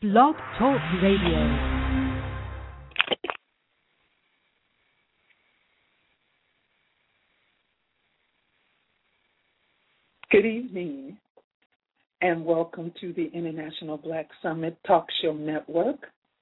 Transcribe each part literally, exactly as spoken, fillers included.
Blog Talk Radio. Good evening, and welcome to the International Black Summit Talk Show Network.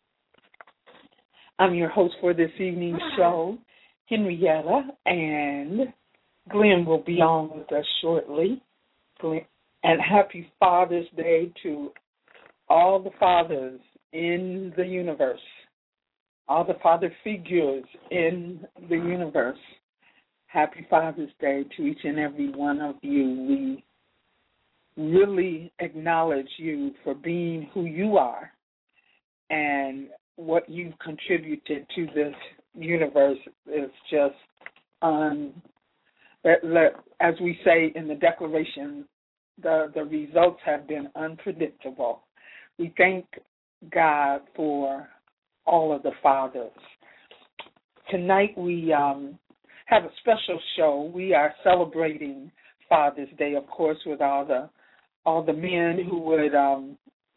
I'm your host for this evening's show, Henrietta, and Glenn will be on with us shortly. Glenn, and happy Father's Day to all the fathers in the universe, all the father figures in the universe. Happy Father's Day to each and every one of you. We really acknowledge you for being who you are and what you've contributed to this universe is just, um, as we say in the Declaration, the, the results have been unpredictable. We thank God for all of the fathers. Tonight we um, have a special show. We are celebrating Father's Day, of course, with all the all the men who would um,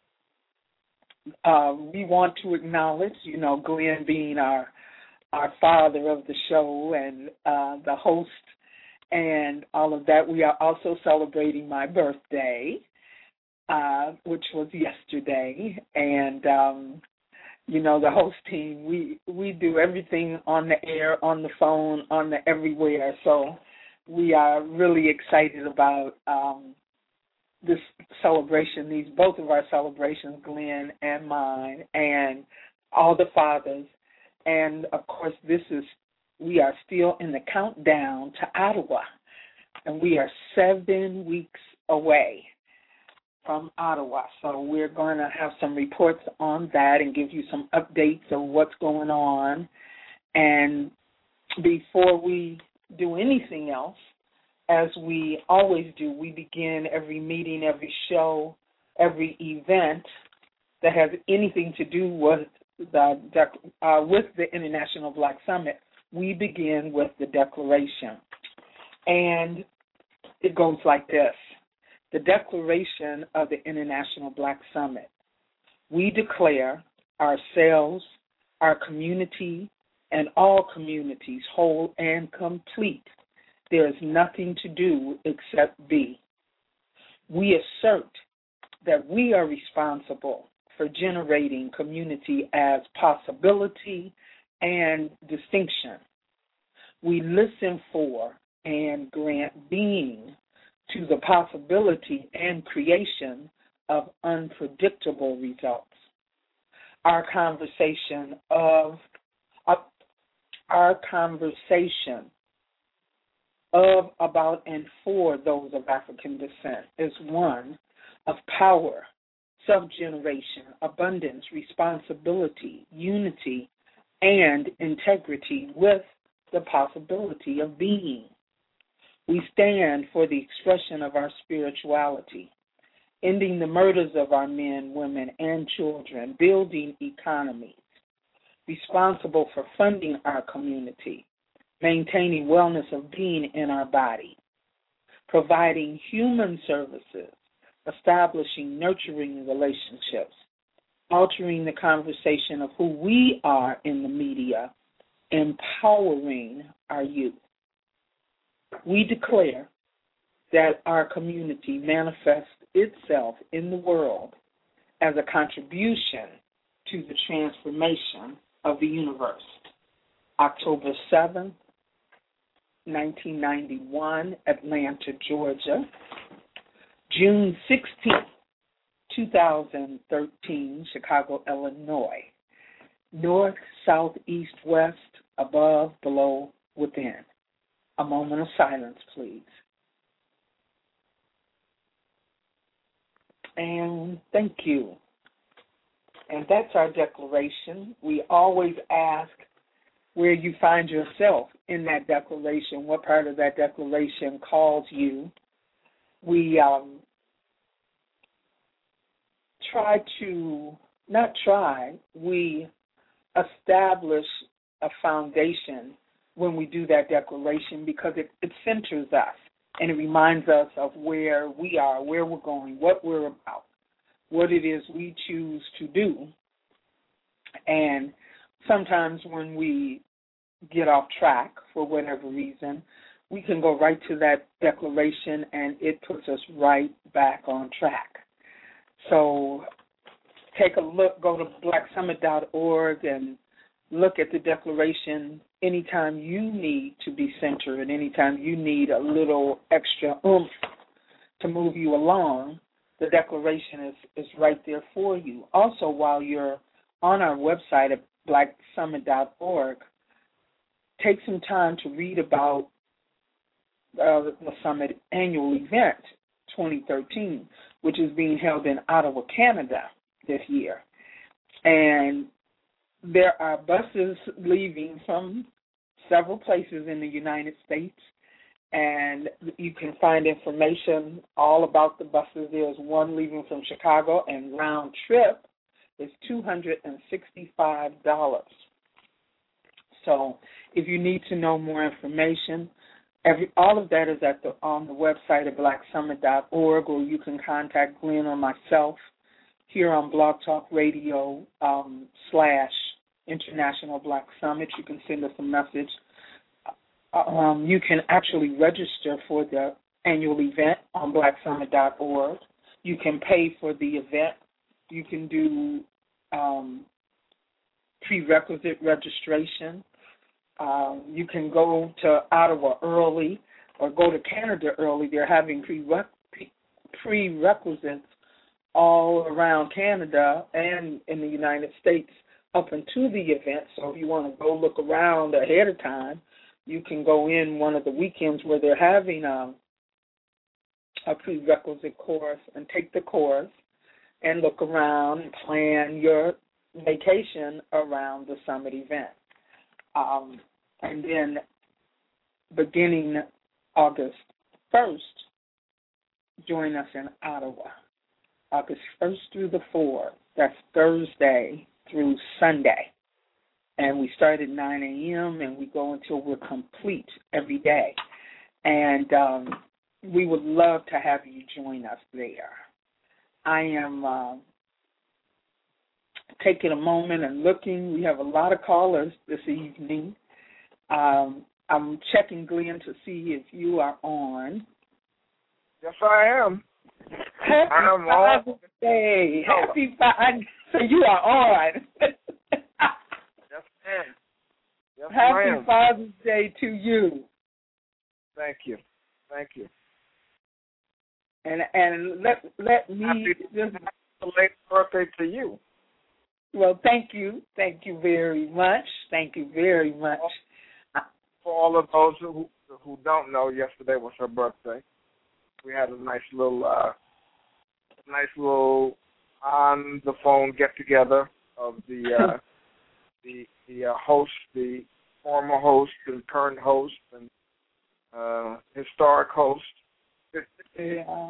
uh, we want to acknowledge. You know, Glenn being our our father of the show and uh, the host, and all of that. We are also celebrating my birthday, uh, which was yesterday, and um, you know, the host team, we, we do everything on the air, on the phone, on the everywhere. So we are really excited about um, this celebration, these both of our celebrations, Glenn and mine, and all the fathers. And, of course, this is, we are still in the countdown to Ottawa, and we are seven weeks away from Ottawa. So we're going to have some reports on that and give you some updates of what's going on. And before we do anything else, as we always do, we begin every meeting, every show, every event that has anything to do with the uh, with the International Black Summit. We begin with the declaration. And it goes like this. The Declaration of the International Black Summit. We declare ourselves, our community, and all communities whole and complete. There is nothing to do except be. We assert that we are responsible for generating community as possibility and distinction. We listen for and grant being to the possibility and creation of unpredictable results. Our conversation of uh, our conversation of, about, and for those of African descent is one of power, self-generation, abundance, responsibility, unity, and integrity with the possibility of being. We stand for the expression of our spirituality, ending the murders of our men, women, and children, building economies, responsible for funding our community, maintaining wellness of being in our body, providing human services, establishing nurturing relationships, altering the conversation of who we are in the media, empowering our youth. We declare that our community manifests itself in the world as a contribution to the transformation of the universe. October seventh, nineteen ninety-one, Atlanta, Georgia. June sixteenth, twenty thirteen, Chicago, Illinois. North, south, east, west, above, below, within. A moment of silence, please. And thank you. And that's our declaration. We always ask where you find yourself in that declaration, what part of that declaration calls you. We um, try to, not try, we establish a foundation when we do that declaration because it, it centers us and it reminds us of where we are, where we're going, what we're about. what it is we choose to do. And sometimes when we get off track for whatever reason, we can go right to that declaration and it puts us right back on track. So take a look, go to black summit dot org and look at the declaration anytime you need to be centered and anytime you need a little extra oomph to move you along. The declaration is, is right there for you. Also, while you're on our website at black summit dot org, take some time to read about uh, the Summit annual event twenty thirteen, which is being held in Ottawa, Canada this year. And there are buses leaving from several places in the United States, and you can find information all about the buses. There's one leaving from Chicago, and round trip is two hundred sixty-five dollars. So if you need to know more information, every all of that is at the on the website at black summit dot org, or you can contact Glenn or myself here on Blog Talk Radio um, slash International Black Summit. You can send us a message. Um, you can actually register for the annual event on black summit dot org. You can pay for the event. You can do um, prerequisite registration. Um, you can go to Ottawa early or go to Canada early. They're having prereq- prerequisites all around Canada and in the United States up into the event. So if you want to go look around ahead of time, you can go in one of the weekends where they're having a, a prerequisite course and take the course and look around and plan your vacation around the summit event. Um, and then beginning August first, join us in Ottawa. August first through the fourth, that's Thursday through Sunday. And we start at nine a.m. and we go until we're complete every day. And um, we would love to have you join us there. I am uh, taking a moment and looking. We have a lot of callers this evening. Um, I'm checking, Glenn, to see if you are on. Yes, I am. Happy I'm Father's on. Day. Happy Father's So you are on. Yes, ma'am. Yes, Happy ma'am. Father's Day to you. Thank you. Thank you. And and let let me Happy just late birthday to you. well, thank you, thank you very much, thank you very much. For all of those who who don't know, yesterday was her birthday. We had a nice little, uh, nice little on the phone get together of the uh, the the uh, host, the former host and current host and uh, historic host. Yeah.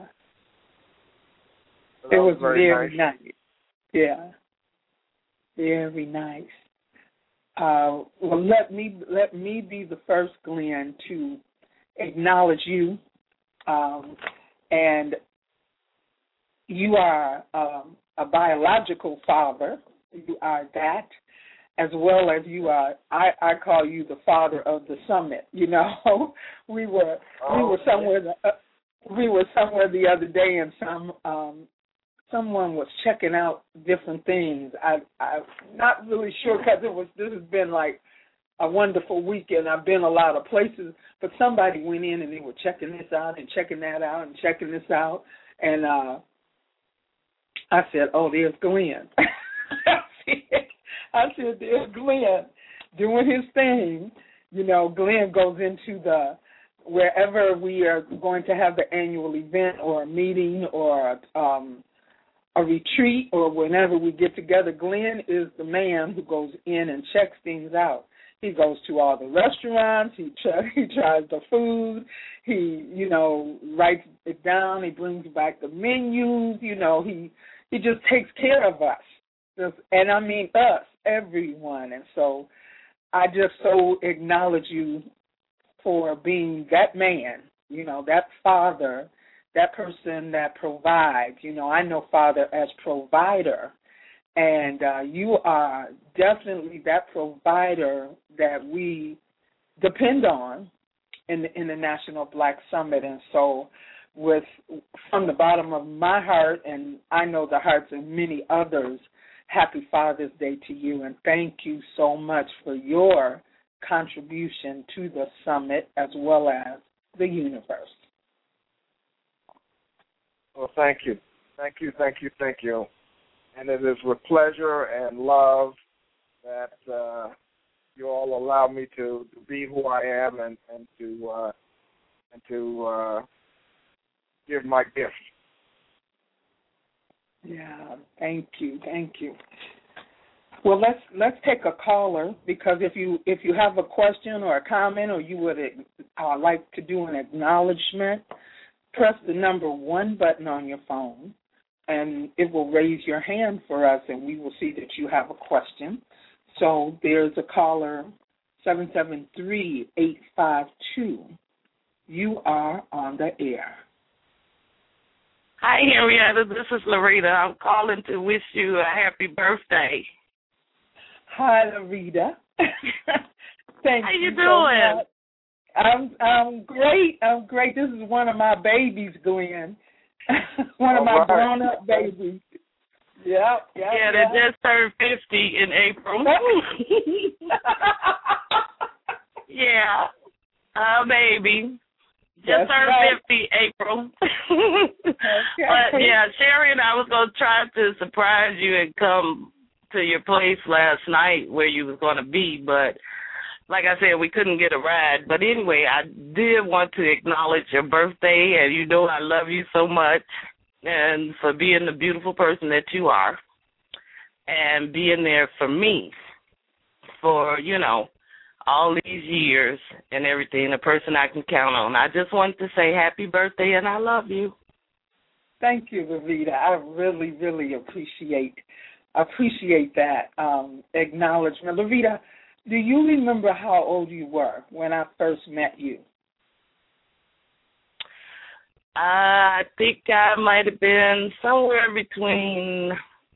So It was, was very, very nice. nice. Yeah, very nice. Uh, well, let me let me be the first, Glenn, to acknowledge you, um, and you are um, a biological father. You are that, as well as you are. I, I call you the father of the summit. You know, we were Oh, we were somewhere. The, uh, we were somewhere the other day, and some. Um, Someone was checking out different things. I, I'm not really sure because it was. This has been like a wonderful weekend. I've been a lot of places, but somebody went in and they were checking this out and checking that out and checking this out. And uh, I said, "Oh, there's Glenn." I said, "There's Glenn doing his thing." You know, Glenn goes into the wherever we are going to have the annual event or a meeting or um, a retreat or whenever we get together. Glenn is the man who goes in and checks things out. He goes to all the restaurants. He try, he tries the food. He, you know, writes it down. He brings back the menus. You know, he he just takes care of us. Just, and I mean us, everyone. And so I just so acknowledge you for being that man, you know, that father that person that provides. You know, I know Father as provider, and uh, you are definitely that provider that we depend on in the, in the National Black Summit. And so with from the bottom of my heart, and I know the hearts of many others, happy Father's Day to you, and thank you so much for your contribution to the summit as well as the universe. Well, thank you. Thank you, thank you, thank you. And it is with pleasure and love that uh, you all allow me to, to be who I am and, and to uh, and to uh, give my gift. Yeah, thank you, thank you. Well, let's let's take a caller, because if you if you have a question or a comment, or you would uh, like to do an acknowledgement, press the number one button on your phone, and it will raise your hand for us, and we will see that you have a question. So there's a caller, seven seven three, eight five two. You are on the air. Hi, Henrietta. This is Loretta. I'm calling to wish you a happy birthday. Hi, Loretta. Thank How you you doing? So much. I'm I'm great. I'm great. This is one of my babies, Glenn. one of All my right. grown-up babies. Yep, yep, Yeah, yep. they just turned fifty in April. Yeah, uh, baby. Just That's turned right. fifty April. Okay. But, yeah, Sherry and I was going to try to surprise you and come to your place last night where you was going to be, but like I said, we couldn't get a ride. But anyway, I did want to acknowledge your birthday, and you know I love you so much, and for being the beautiful person that you are, and being there for me for, you know, all these years and everything, a person I can count on. I just wanted to say happy birthday, and I love you. Thank you, Loretta. I really, really appreciate appreciate that um, acknowledgement. Loretta, do you remember how old you were when I first met you? I think I might have been somewhere between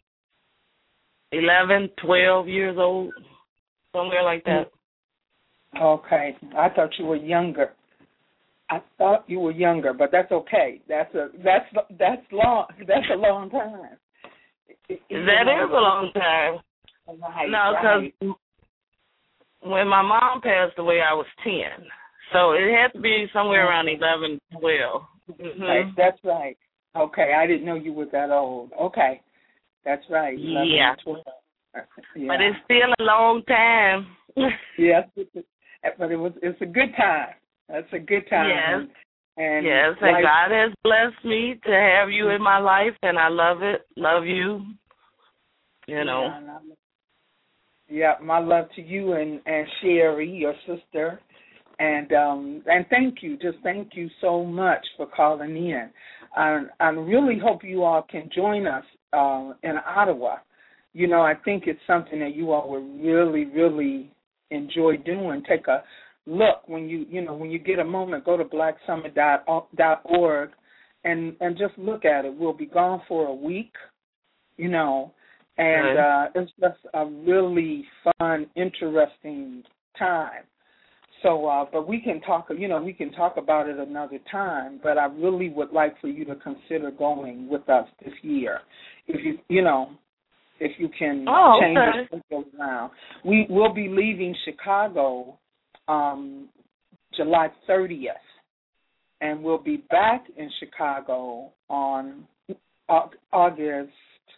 eleven, twelve years old, somewhere like that. Okay. I thought you were younger. I thought you were younger, but that's okay. That's a that's that's long. That's a long time. That is a long time. Right, No, because right. when my mom passed away, I was ten. So it had to be somewhere around eleven, twelve. Mm-hmm. Right, that's right. Okay, I didn't know you were that old. Okay, that's right. eleven, Yeah. twelve. Yeah. But it's still a long time. Yes, but it was. It's a good time. That's a good time. Yes. And yes, and like, God has blessed me to have you in my life, and I love it. Love you. You know. Yeah, and I- yeah, my love to you and, and Sherry, your sister. And um, and thank you, just thank you so much for calling in. I, I really hope you all can join us uh, in Ottawa. You know, I think it's something that you all would really, really enjoy doing. Take a look when you, you know, when you get a moment. Go to black summit dot org and and just look at it. We'll be gone for a week, you know, and uh, it's just a really fun, interesting time. So, uh, but we can talk, you know, we can talk about it another time, but I really would like for you to consider going with us this year. If you, you know, if you can oh, change okay. your schedule around. We will be leaving Chicago um, July thirtieth, and we'll be back in Chicago on August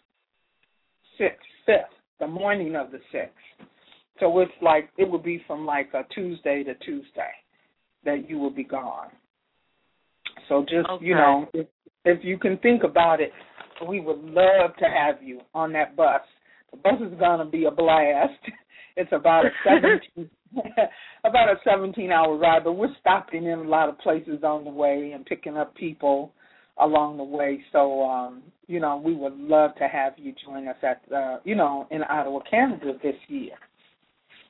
sixth, fifth, the morning of the sixth. So it's like, it would be from like a Tuesday to Tuesday that you will be gone. So just, okay. you know, if, if you can think about it, we would love to have you on that bus. The bus is going to be a blast. It's about a seventeen, about a seventeen-hour ride, but we're stopping in a lot of places on the way and picking up people along the way. So, um, you know, we would love to have you join us at, uh, you know, in Ottawa, Canada this year.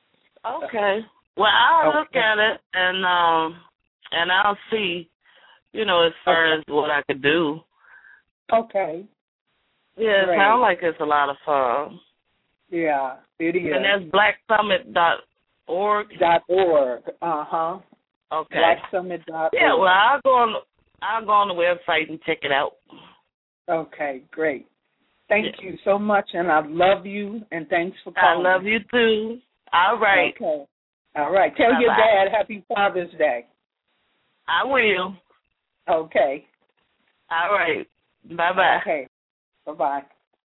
Okay. Well, I'll okay. look at it and um and I'll see you know, as far Okay. as what I could do. Okay. Yeah, it Great. sounds like it's a lot of fun. Yeah, it is. And that's black summit dot org. Dot org. Uh huh. Okay. black summit dot org. Yeah, well, I'll go on. I'll go on the website and check it out. Okay, great. Thank Yeah. you so much, and I love you, and thanks for I calling. love you too. All right. Okay. All right. Tell Bye-bye. your dad Happy Father's Day. I will. Okay. All right. Bye bye. Okay. Bye bye.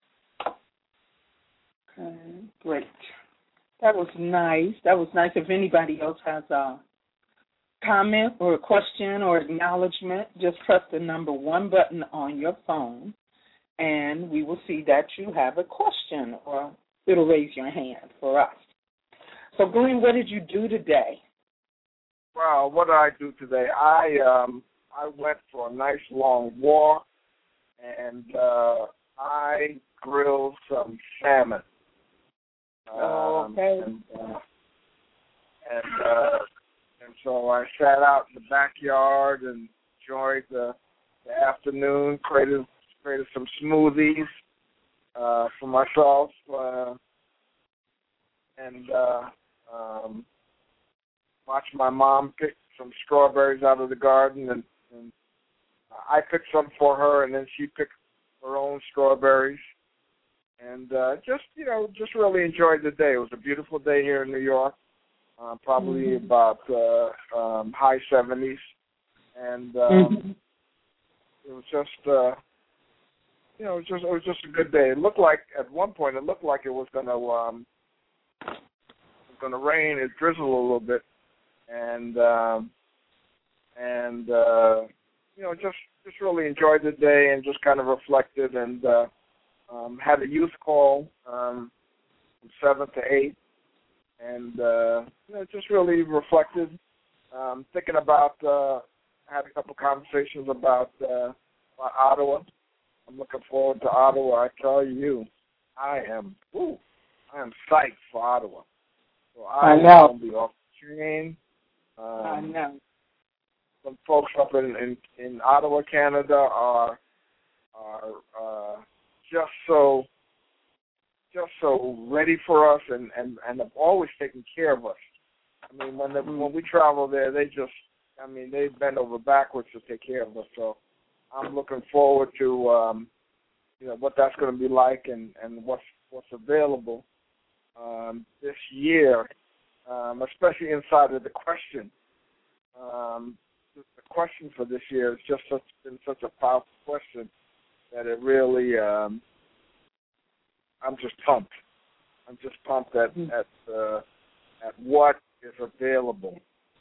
Okay, great. That was nice. That was nice. If anybody else has a comment or a question or acknowledgement, just press the number one button on your phone, and we will see that you have a question, or it'll raise your hand for us. So, Glenn, what did you do today? Well, what did I do today? I um I went for a nice long walk, and uh, I grilled some salmon. Um, Okay. And, uh, and, uh, and so I sat out in the backyard and enjoyed the, the afternoon. Created created some smoothies uh, for myself, uh, and uh, um, watched my mom pick some strawberries out of the garden, and, and I picked some for her, and then she picked her own strawberries. And uh, just, you know, just really enjoyed the day. It was a beautiful day here in New York, uh, probably Mm-hmm. about uh, um, high seventies. And um, Mm-hmm. it was just, uh, you know, it was just it was just a good day. It looked like, at one point, it looked like it was going to um, going to rain. It drizzled a little bit. And, um, and uh, you know, just, just really enjoyed the day and just kind of reflected and, uh, Um, had a youth call um, from seven to eight, and uh, you know, just really reflected, um, thinking about. Uh, had a couple conversations about, uh, about Ottawa. I'm looking forward to Ottawa. I tell you, I am. Woo, I am psyched for Ottawa. So I, I know. will be off the train. Um, I know. Some folks up in, in, in Ottawa, Canada, are are. Uh, just so just so ready for us and, and, and have always taken care of us. I mean, when the, when we travel there, they just, I mean, they bend over backwards to take care of us. So I'm looking forward to, um, you know, what that's going to be like and, and what's what's available um, this year, um, especially inside of the question. Um, the question for this year has just such, been such a powerful question that it really, um, I'm just pumped. I'm just pumped at at uh, at what is available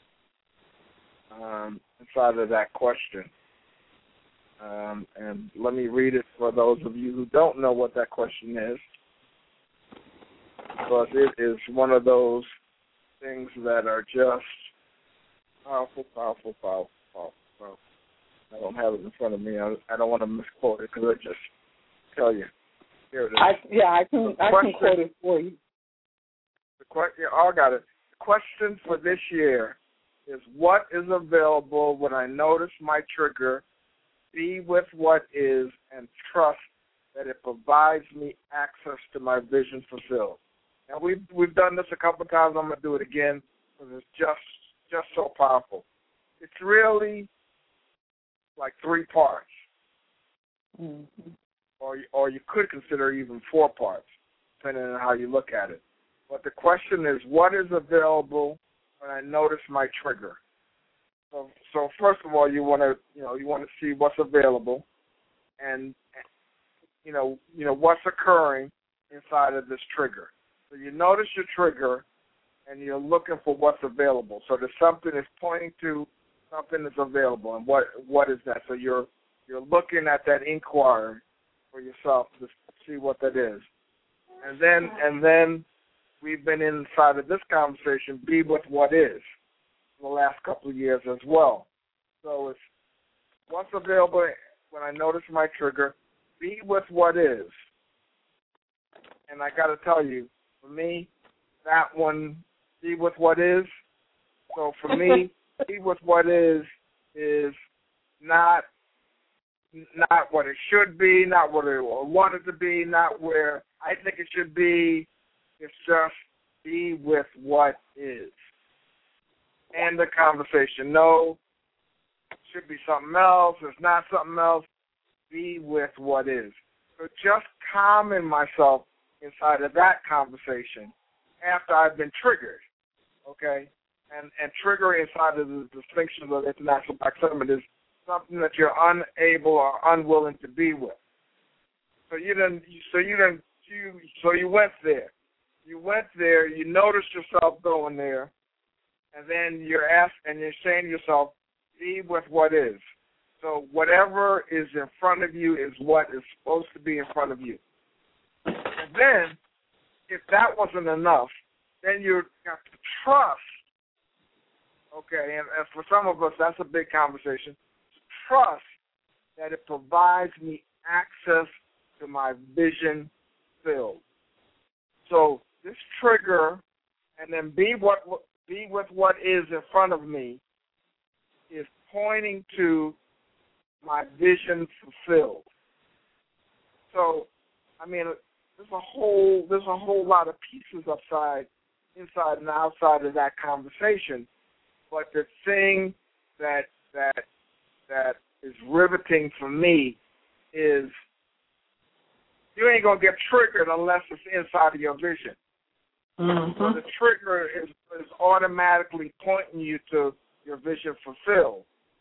um, inside of that question. Um, and let me read it for those of you who don't know what that question is, because it is one of those things that are just powerful, powerful, powerful, powerful. powerful. I don't have it in front of me. I, I don't want to misquote it because I just tell you. Here it is. I, yeah, I can The I question- can quote it for you. The que- yeah, I got it. The question for this year is, what is available when I notice my trigger, be with what is, and trust that it provides me access to my vision fulfilled. Now, we've, we've done this a couple of times. I'm going to do it again because it's just, just so powerful. It's really like three parts, Mm-hmm. or or you could consider even four parts, depending on how you look at it. But the question is, what is available when I notice my trigger? So, so first of all, you want to you know you want to see what's available, and you know you know what's occurring inside of this trigger. So you notice your trigger, and you're looking for what's available. So there's something that's pointing to something that's available, and what what is that? So you're you're looking at that inquiry for yourself to see what that is, and then and then we've been inside of this conversation, be with what is, for the last couple of years as well. So it's what's available when I notice my trigger, be with what is, and I got to tell you, for me, that one, be with what is. So for me, be with what is is not not what it should be, not what it wanted to be, not where I think it should be. It's just be with what is. End the conversation. No, it should be something else. It's not something else. Be with what is. So just calming myself inside of that conversation after I've been triggered, okay? And and trigger inside of the distinctions of international black sentiment is something that you're unable or unwilling to be with. So you didn't. So you didn't. You so you went there. You went there. You noticed yourself going there, and then you're asked, and you're saying to yourself, "Be with what is." So whatever is in front of you is what is supposed to be in front of you. And then, if that wasn't enough, then you got to trust. Okay, and, and for some of us, that's a big conversation. Trust that it provides me access to my vision field. So this trigger, and then be what be with what is in front of me, is pointing to my vision fulfilled. So, I mean, there's a whole there's a whole lot of pieces upside, inside and outside of that conversation. But the thing that that that is riveting for me is you ain't gonna get triggered unless it's inside of your vision. Mm-hmm. So the trigger is, is automatically pointing you to your vision fulfilled.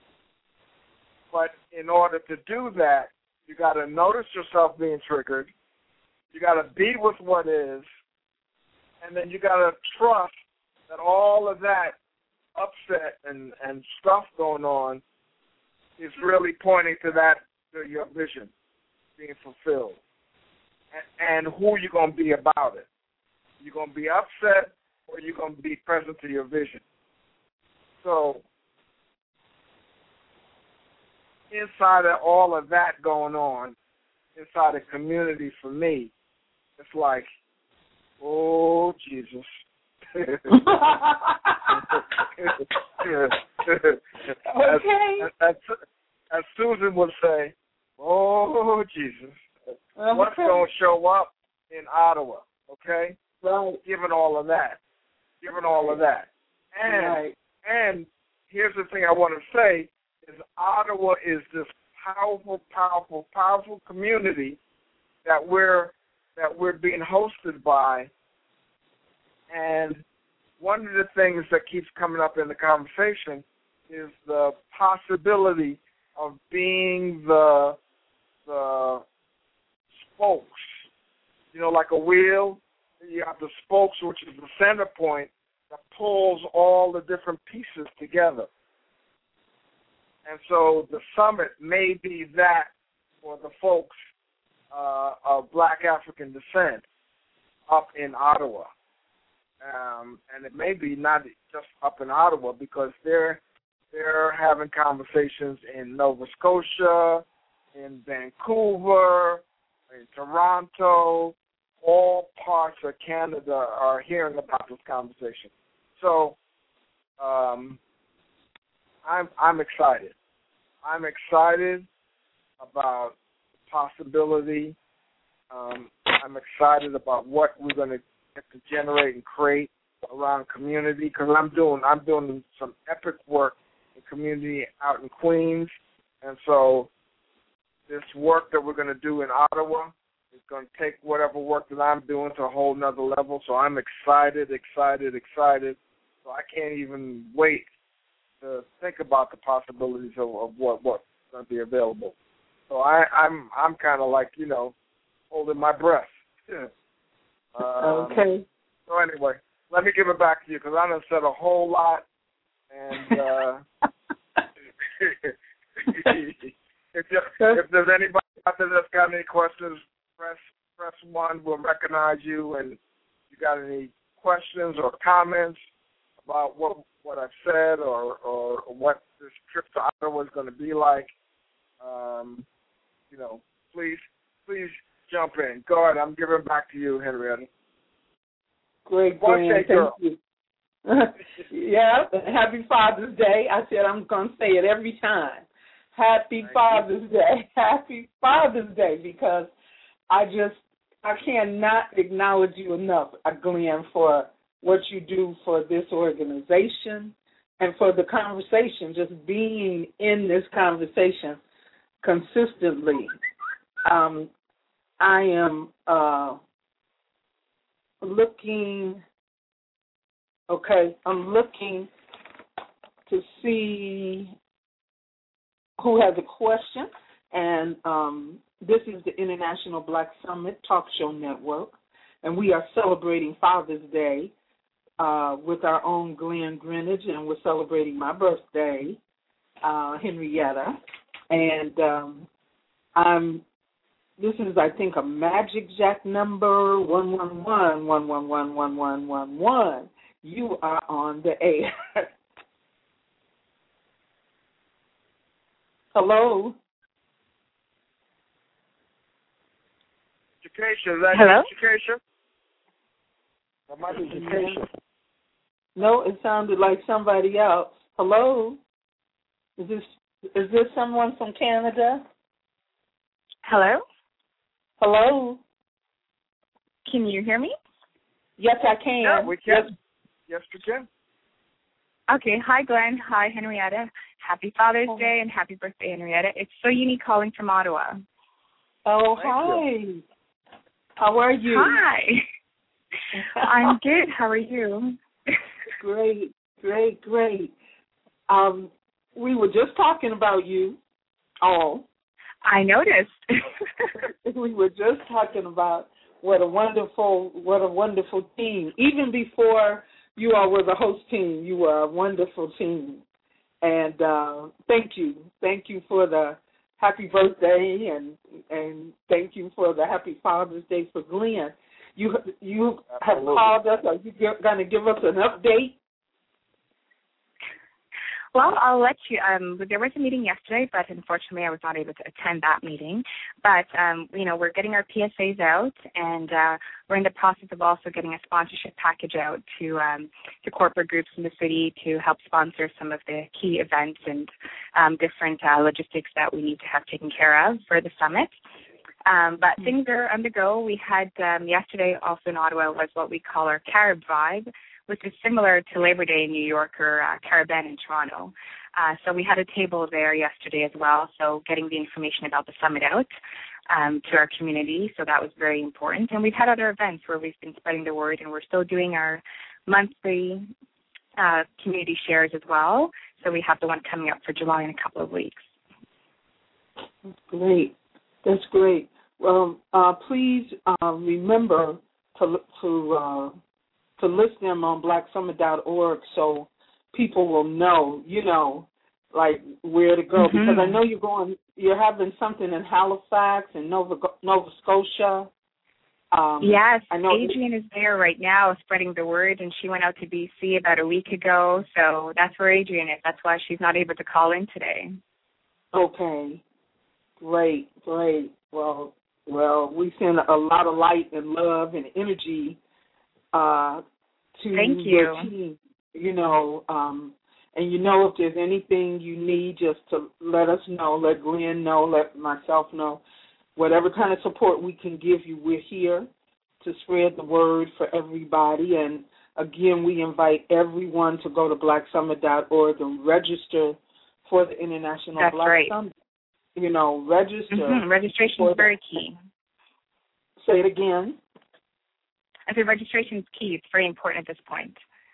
But in order to do that, you got to notice yourself being triggered. You got to be with what is, and then you got to trust that all of that upset and, and stuff going on is really pointing to that, to your vision being fulfilled. And, and who you're going to be about it. You're going to be upset, or you're going to be present to your vision. So inside of all of that going on, inside the community for me, it's like, oh, Jesus. Okay. As, as, as Susan would say, oh, Jesus. Okay. What's going to show up in Ottawa, okay? Right. Given all of that. Given all of that. And, right. and here's the thing I want to say, is Ottawa is this powerful, powerful, powerful community that we're that we're being hosted by. And one of the things that keeps coming up in the conversation is the possibility of being the the spokes. You know, like a wheel, you have the spokes, which is the center point that pulls all the different pieces together. And so the summit may be that for the folks uh, of Black African descent up in Ottawa. Um, and it may be not just up in Ottawa because they're they're having conversations in Nova Scotia, in Vancouver, in Toronto. All parts of Canada are hearing about this conversation. So um, I'm I'm excited. I'm excited about the possibility. Um, I'm excited about what we're going to get to generate and create around community because I'm doing I'm doing some epic work in community out in Queens, and so this work that we're going to do in Ottawa is going to take whatever work that I'm doing to a whole nother level. So I'm excited, excited, excited. So I can't even wait to think about the possibilities of, of what what's going to be available. So I, I'm I'm kind of like, you know, holding my breath. um, okay. So anyway, let me give it back to you because I done said a whole lot. And uh, if, you, if there's anybody out there that's got any questions, press press one. We'll recognize you. And if you got any questions or comments about what what I've said or, or what this trip to Ottawa is going to be like, um, you know, please, please jump in. Go ahead. I'm giving back to you, Henrietta. Great, great. Thank girl. you. yeah, happy Father's Day. I said I'm going to say it every time. Happy Thank Father's you. Day. Happy Father's Day, because I just, I cannot acknowledge you enough, uh, Glenn, for what you do for this organization and for the conversation, just being in this conversation consistently. Um, I am uh, looking, okay, I'm looking to see who has a question, and um, this is the International Black Summit Talk Show Network, and we are celebrating Father's Day uh, with our own Glenn Greenidge, and we're celebrating my birthday, uh, Henrietta, and um, I'm. This is, I think, a Magic Jack number one one one one one one one one one one. You are on the air. Hello. Jakeisha, is that Hello? you, Jakeisha? That might be Jakeisha. No, it sounded like somebody else. Hello. Is this is this someone from Canada? Hello? Hello. Can you hear me? Yes, I can. Yeah, we can. Yes, we can. Okay. Hi, Glenn. Hi, Henrietta. Happy Father's Day and happy birthday, Henrietta. It's Soyini calling from Ottawa. Oh, Thank hi. you. How are you? Hi. I'm good. How are you? Great, great, great. Um, we were just talking about you all. I noticed. We were just talking about what a wonderful, what a wonderful team. Even before you all were the host team, you were a wonderful team. And uh, thank you, thank you for the happy birthday, and and thank you for the happy Father's Day for Glenn. You you have Absolutely. called us. Are you going to give us an update? Well, I'll let you. Um, there was a meeting yesterday, but unfortunately, I was not able to attend that meeting. But um, you know, we're getting our P S As out, and uh, we're in the process of also getting a sponsorship package out to um, to corporate groups in the city to help sponsor some of the key events and um, different uh, logistics that we need to have taken care of for the summit. Um, but things are on the go. We had um, yesterday also in Ottawa was what we call our Carib Vibe, which is similar to Labor Day in New York or uh, Caribbean in Toronto. Uh, so we had a table there yesterday as well, so getting the information about the summit out um, to our community, so that was very important. And we've had other events where we've been spreading the word, and we're still doing our monthly uh, community shares as well. So we have the one coming up for July in a couple of weeks. That's great. That's great. Well, uh, please uh, remember to to uh, to list them on black summit dot org so people will know, you know, like where to go. Mm-hmm. Because I know you're going, you're having something in Halifax and Nova Nova Scotia. Um, yes, I know Adrienne is there right now spreading the word, and she went out to B C about a week ago, so that's where Adrienne is. That's why she's not able to call in today. Okay, great, great. Well, well, we send a lot of light and love and energy uh, to Thank your you. team, you know, um, and you know if there's anything you need, just to let us know, let Glenn know, let myself know. Whatever kind of support we can give you, we're here to spread the word for everybody. And, again, we invite everyone to go to black summit dot org and register for the International That's Black right. Summit. You know, register. Mm-hmm. Registration is very key. Say it again. I think registration is key. It's very important at this point.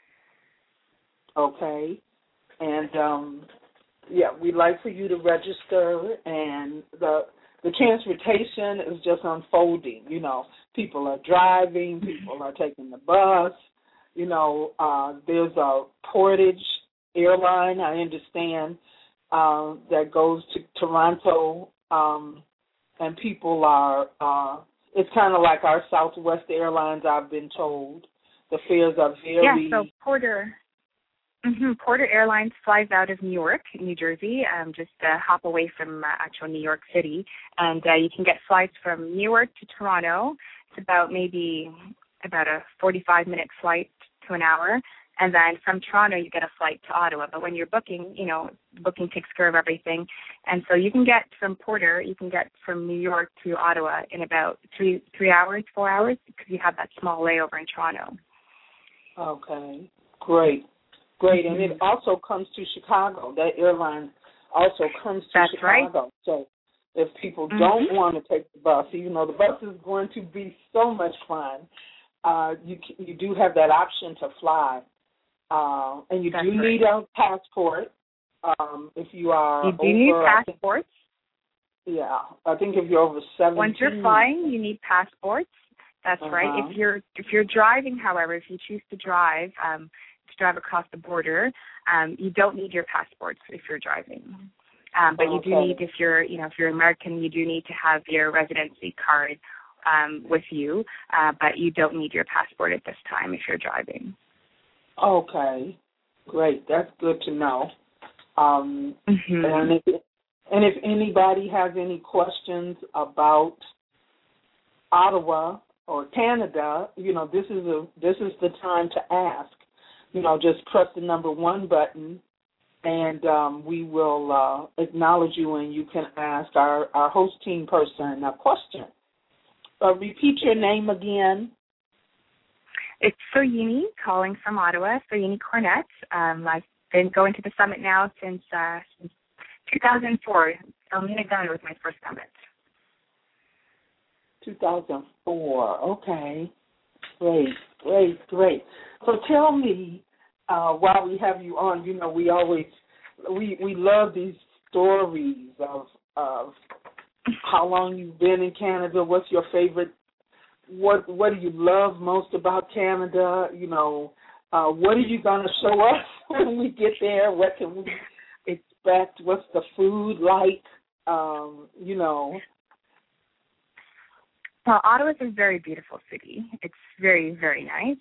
Okay. And, um, yeah, we'd like for you to register, and the the transportation is just unfolding. You know, people are driving, people are taking the bus. You know, uh, there's a Portage airline, I understand, uh, that goes to Toronto, um, and people are, uh, it's kind of like our Southwest Airlines, I've been told. The fares are very... Yeah, so Porter... Mm-hmm. Porter Airlines flies out of Newark, New Jersey, um, just a hop away from uh, actual New York City. And uh, you can get flights from Newark to Toronto. It's about maybe about a forty-five minute flight to an hour. And then from Toronto, you get a flight to Ottawa. But when you're booking, you know, booking takes care of everything. And so you can get from Porter, you can get from New York to Ottawa in about three three hours, four hours, because you have that small layover in Toronto. Okay, great, great. Mm-hmm. And it also comes to Chicago. That airline also comes to That's Chicago. Right. So if people Mm-hmm. don't want to take the bus, even though the bus is going to be so much fun, uh, you you do have that option to fly. Uh, and you That's do right. need a passport um, if you are You do over, need I think, passports. yeah, I think if you're over seventeen. Once you're flying, you need passports. That's uh-huh. right. If you're if you're driving, however, if you choose to drive um, to drive across the border, um, you don't need your passports if you're driving. Um, but you okay. do need, if you're you know if you're American, you do need to have your residency card um, with you. Uh, but you don't need your passport at this time if you're driving. Okay, great. That's good to know. Um, Mm-hmm. and, if, and if anybody has any questions about Ottawa or Canada, you know, this is a this is the time to ask. You know, just press the number one button, and um, we will uh, acknowledge you, and you can ask our, our host team person a question. Uh, repeat your name again. It's Soyini calling from Ottawa, Soyini Cornett. Um, I've been going to the summit now since, uh, since two thousand four. Elmina Gunn was my first summit. two thousand four. Okay. Great, great, great. So tell me, uh, while we have you on, you know, we always, we, we love these stories of, of how long you've been in Canada, what's your favorite, what what do you love most about Canada, you know, uh, what are you going to show us when we get there, what can we expect, what's the food like, um, you know. Well, Ottawa is a very beautiful city. It's very, very nice.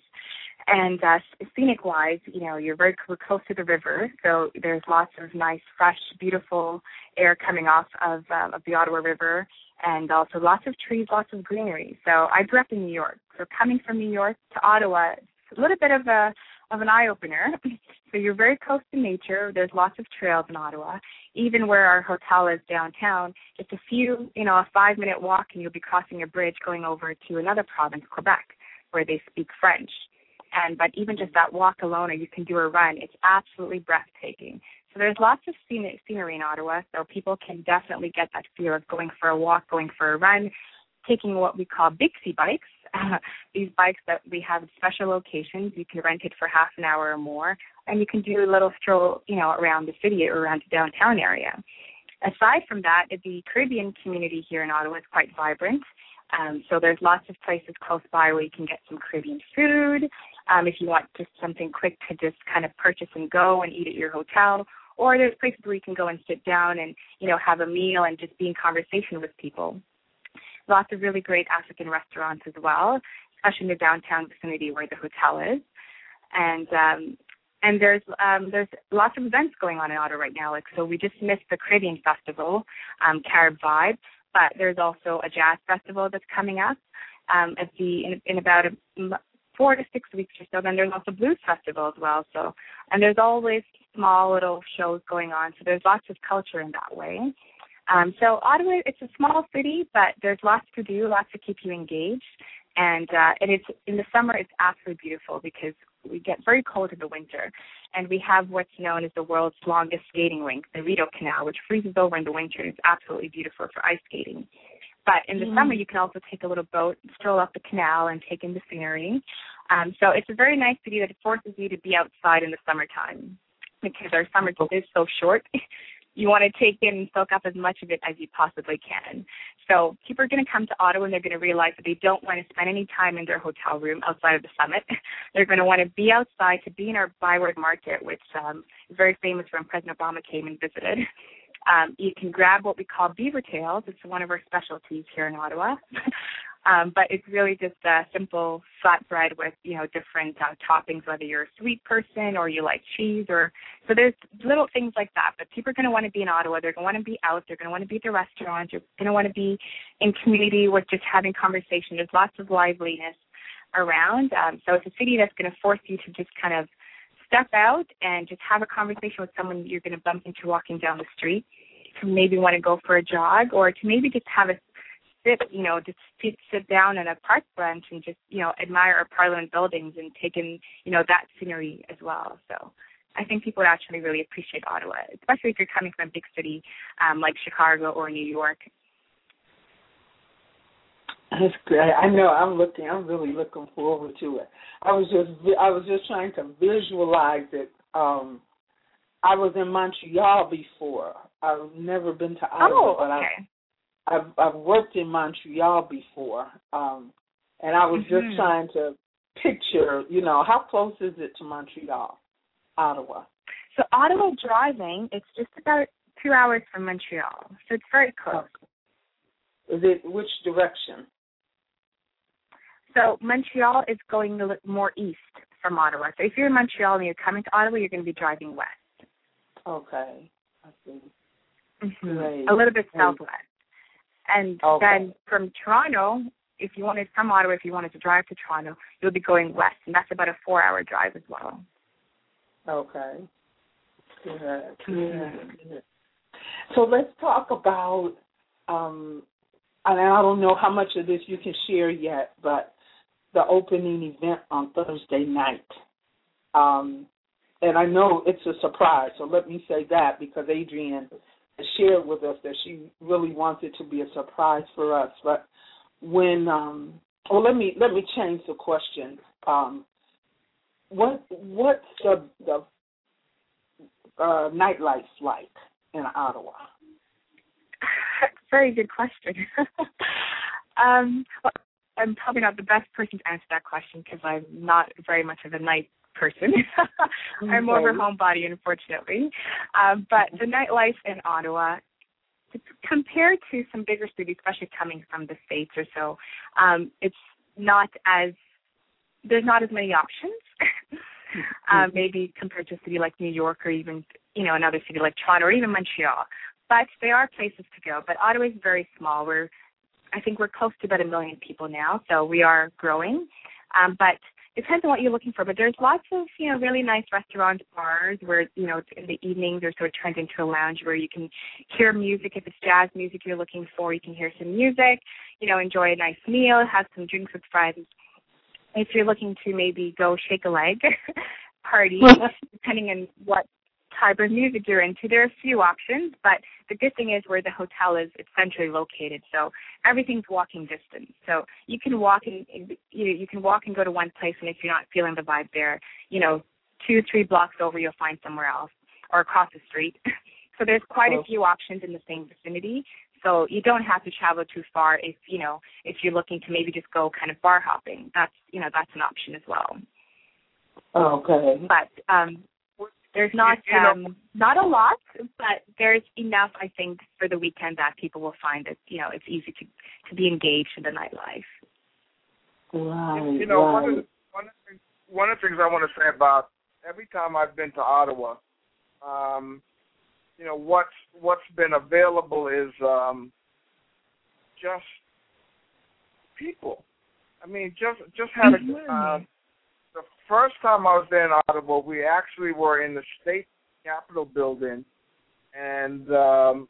And uh, scenic-wise, you know, you're very we're close to the river, so there's lots of nice, fresh, beautiful air coming off of um, of the Ottawa River, and also lots of trees, lots of greenery. So I grew up in New York. So coming from New York to Ottawa, it's a little bit of a of an eye-opener. So you're very close to nature. There's lots of trails in Ottawa. Even where our hotel is downtown, just a few, you know, a five-minute walk, and you'll be crossing a bridge going over to another province, Quebec, where they speak French. And but even just that walk alone, or you can do a run, it's absolutely breathtaking. So there's lots of scenic, scenery in Ottawa, so people can definitely get that feel of going for a walk, going for a run, taking what we call Bixi bikes. Uh, these bikes that we have at special locations, you can rent it for half an hour or more, and you can do a little stroll, you know, around the city or around the downtown area. Aside from that, the Caribbean community here in Ottawa is quite vibrant. Um, so there's lots of places close by where you can get some Caribbean food. Um, if you want just something quick to just kind of purchase and go and eat at your hotel, or there's places where you can go and sit down and, you know, have a meal and just be in conversation with people. Lots of really great African restaurants as well, especially in the downtown vicinity where the hotel is. And um, and there's um, there's lots of events going on in Ottawa right now. Like, so we just missed the Caribbean Festival, um, Carib Vibe, but there's also a jazz festival that's coming up um, at the in, in about a four to six weeks or so. Then there's also Blues Festival as well. So, and there's always small little shows going on. So there's lots of culture in that way. Um, so Ottawa, it's a small city, but there's lots to do, lots to keep you engaged. And uh, and it's in the summer, it's absolutely beautiful because we get very cold in the winter. And we have what's known as the world's longest skating rink, the Rideau Canal, which freezes over in the winter. It's absolutely beautiful for ice skating. But in the mm. summer, you can also take a little boat, stroll up the canal, and take in the scenery. Um, so it's a very nice city that forces you to be outside in the summertime because our summer is so short. You want to take in and soak up as much of it as you possibly can. So people are going to come to Ottawa and they're going to realize that they don't want to spend any time in their hotel room outside of the summit. They're going to want to be outside, to be in our Byward Market, which um, is very famous when President Obama came and visited. Um, you can grab what we call beaver tails. It's one of our specialties here in Ottawa. um, but it's really just a simple flatbread with, you know, different uh, toppings, whether you're a sweet person or you like cheese. or So there's little things like that. But people are going to want to be in Ottawa. They're going to want to be out. They're going to want to be at the restaurant. They're going to want to be in community with just having conversation. There's lots of liveliness around. Um, so it's a city that's going to force you to just kind of step out and just have a conversation with someone you're going to bump into walking down the street, to maybe want to go for a jog, or to maybe just have a sit, you know, just sit, sit down on a park bench and just, you know, admire our Parliament buildings and take in, you know, that scenery as well. So I think people would actually really appreciate Ottawa, especially if you're coming from a big city um, like Chicago or New York. That's great. I know. I'm looking. I'm really looking forward to it. I was just. I was just trying to visualize it. Um, I was in Montreal before. I've never been to Ottawa, oh, okay. but I've, I've I've worked in Montreal before, um, and I was mm-hmm. just trying to picture. You know, how close is it to Montreal, Ottawa? So Ottawa driving, it's just about two hours from Montreal, so it's very close. Okay. Is it which direction? So Montreal is going a little more east from Ottawa. So if you're in Montreal and you're coming to Ottawa, you're going to be driving west. Okay. I see. Mm-hmm. A little bit southwest. And okay. then from Toronto, if you wanted from Ottawa, if you wanted to drive to Toronto, you'll be going west, and that's about a four-hour drive as well. Okay. Good. Good. So let's talk about, um, and I don't know how much of this you can share yet, but the opening event on Thursday night. Um, and I know it's a surprise, so let me say that, because Adrienne shared with us that she really wants it to be a surprise for us. But when, um, well, let me let me change the question. Um, what what's the the uh, nightlife like in Ottawa? Very good question. um, well, I'm probably not the best person to answer that question because I'm not very much of a night person. I'm more of a homebody, unfortunately. Um, but the nightlife in Ottawa, compared to some bigger cities, especially coming from the States or so, um, it's not as, there's not as many options. um, maybe compared to a city like New York or even, you know, another city like Toronto or even Montreal. But there are places to go. But Ottawa is very small. We're, I think we're close to about a million people now, so we are growing. Um, but it depends on what you're looking for. But there's lots of, you know, really nice restaurants, bars where, you know, in the evenings or sort of turns into a lounge where you can hear music. If it's jazz music you're looking for, you can hear some music, you know, enjoy a nice meal, have some drinks with friends. If you're looking to maybe go shake a leg, party, depending on what type of music you're into, there are a few options, but the good thing is where the hotel is, it's centrally located, so everything's walking distance. So you can walk and you you can walk and go to one place, and if you're not feeling the vibe there, you know, two, three blocks over, you'll find somewhere else, or across the street. So there's quite a few options in the same vicinity. So you don't have to travel too far if, you know, if you're looking to maybe just go kind of bar hopping. That's, you know, that's an option as well. Okay. But um, there's not um, not a lot, but there's enough, I think, for the weekend that people will find that, you know, it's easy to, to be engaged in the nightlife. Right, you know, right. one, of the, one, of the things, one of the things I want to say about every time I've been to Ottawa, um, you know, what's what's been available is um, just people. I mean, just just had mm-hmm. a. Uh, the first time I was there in Ottawa, we actually were in the state capitol building, and um,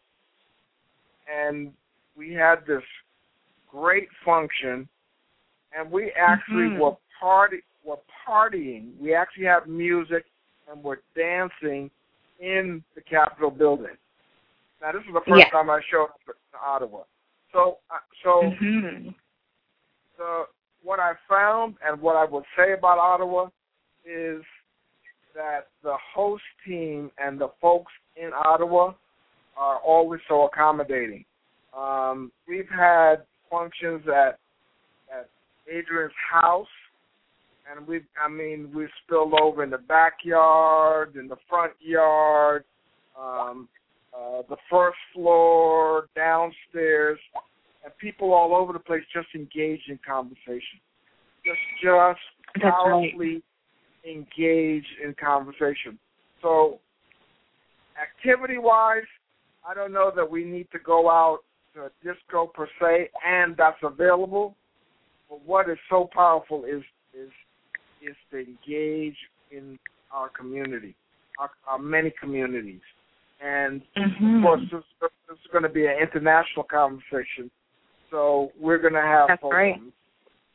and we had this great function, and we actually mm-hmm. were party were partying. We actually had music and were dancing in the Capitol building. Now, this is the first yeah. time I showed up in Ottawa. So, uh, so mm-hmm. the, what I found and what I would say about Ottawa is that the host team and the folks in Ottawa are always so accommodating. Um, we've had functions at at Adrienne's house, and we, I mean, we spilled over in the backyard, in the front yard, um, uh, the first floor, downstairs, and people all over the place just engaged in conversation. Just, just That's powerfully right. engaged in conversation. So, activity-wise, I don't know that we need to go out to a disco per se, and that's available. But what is so powerful is is is to engage in our community, our, our many communities. And, mm-hmm. of course, this, this is going to be an international conversation. So we're going to have That's folks right. from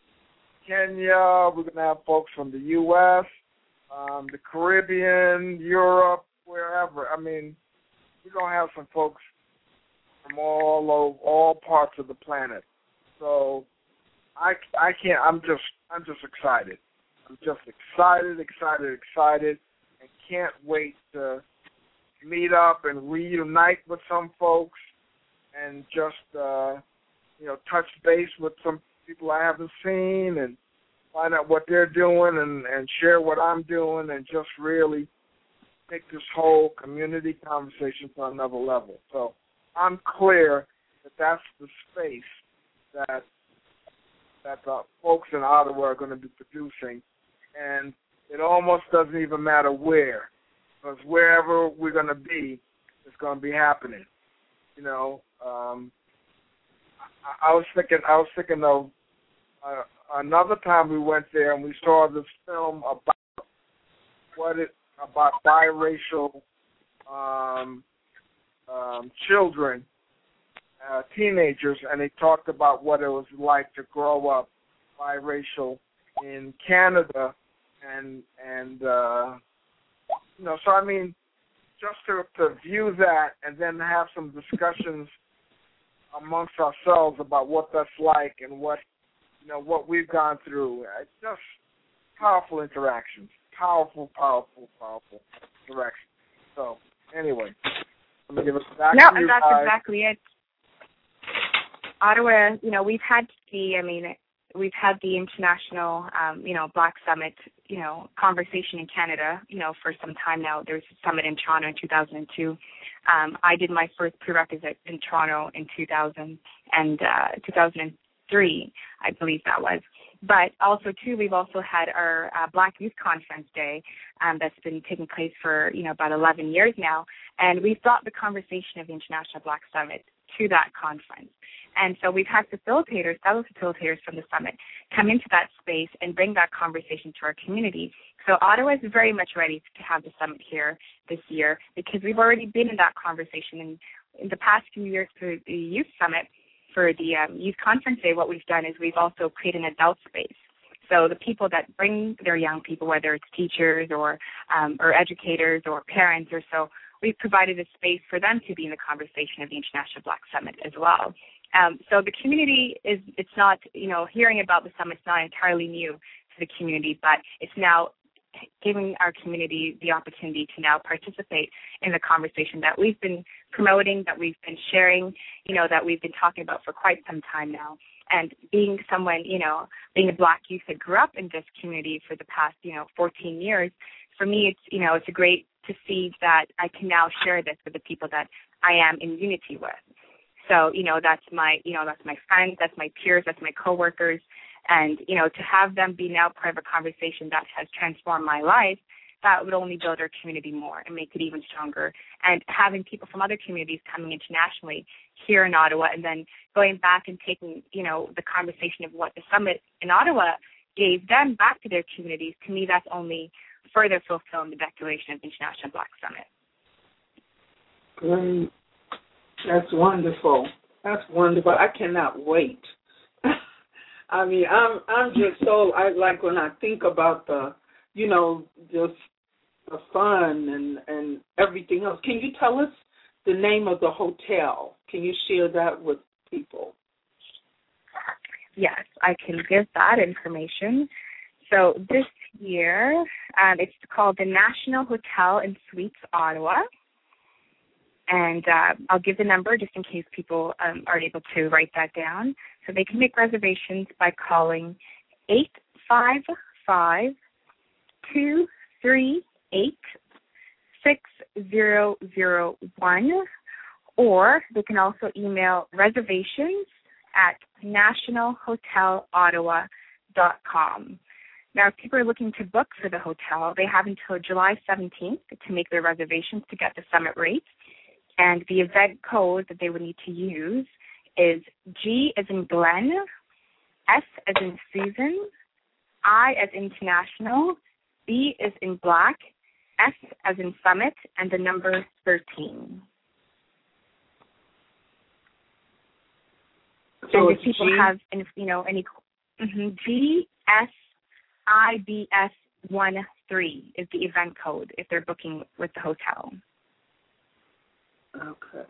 Kenya, we're going to have folks from the U S, um, the Caribbean, Europe, wherever. I mean, we're going to have some folks from all over, all parts of the planet. So I, I can't, I'm just, I'm just excited. I'm just excited, excited, excited, and can't wait to meet up and reunite with some folks and just, uh, you know, touch base with some people I haven't seen and find out what they're doing and, and share what I'm doing and just really take this whole community conversation to another level. So I'm clear that that's the space that that the folks in Ottawa are going to be producing, and it almost doesn't even matter where, because wherever we're going to be, it's going to be happening. You know, um, I, I was thinking, I was thinking of uh, another time we went there and we saw this film about what it about biracial um, um, children. Uh, teenagers, and they talked about what it was like to grow up biracial in Canada, and and uh, you know, so I mean, just to, to view that and then have some discussions amongst ourselves about what that's like and what you know what we've gone through. It's just powerful interactions, powerful, powerful, powerful interactions. So anyway, let me give it back no, to you that's guys. exactly it. Ottawa, you know, we've had the, I mean, we've had the international, um, you know, Black Summit, you know, conversation in Canada, you know, for some time now. There was a summit in Toronto in two thousand two. Um, I did my first prerequisite in Toronto in two thousand and uh, two thousand three, I believe that was. But also, too, we've also had our uh, Black Youth Conference Day um, that's been taking place for, you know, about eleven years now. And we've brought the conversation of the International Black Summit to that conference. And so we've had facilitators, fellow facilitators from the summit, come into that space and bring that conversation to our community. So Ottawa is very much ready to have the summit here this year because we've already been in that conversation. And in the past few years for the youth summit, for the um, youth conference day, what we've done is we've also created an adult space. So the people that bring their young people, whether it's teachers or um, or educators or parents or so, we've provided a space for them to be in the conversation of the International Black Summit as well. Um, so the community is, it's not, you know, hearing about the summit is not entirely new to the community, but it's now giving our community the opportunity to now participate in the conversation that we've been promoting, that we've been sharing, you know, that we've been talking about for quite some time now. And being someone, you know, being a Black youth that grew up in this community for the past, you know, fourteen years, for me, it's, you know, it's a great to see that I can now share this with the people that I am in unity with. So, you know, that's my, you know, that's my friends, that's my peers, that's my coworkers. And, you know, to have them be now part of a conversation that has transformed my life, that would only build our community more and make it even stronger. And having people from other communities coming internationally here in Ottawa and then going back and taking, you know, the conversation of what the summit in Ottawa gave them back to their communities, to me, that's only further fulfilling the declaration of the International Black Summit. Great. That's wonderful. That's wonderful. I cannot wait. I mean, I'm I'm just so, I like when I think about the, you know, just the fun and, and everything else. Can you tell us the name of the hotel? Can you share that with people? Yes, I can give that information. So this year, um, it's called the National Hotel and Suites Ottawa. And uh, I'll give the number just in case people um, are able to write that down. So they can make reservations by calling eight five five, two three eight, six zero zero one, or they can also email reservations at national hotel ottawa dot com. Now, if people are looking to book for the hotel, they have until July seventeenth to make their reservations to get the summit rate. And the event code that they would need to use is G as in Glenn, S as in Susan, I as international, B as in black, S as in Summit and the number thirteen. So and if people G- have, you know, any mm-hmm, G S I B S one three is the event code if they're booking with the hotel. Okay.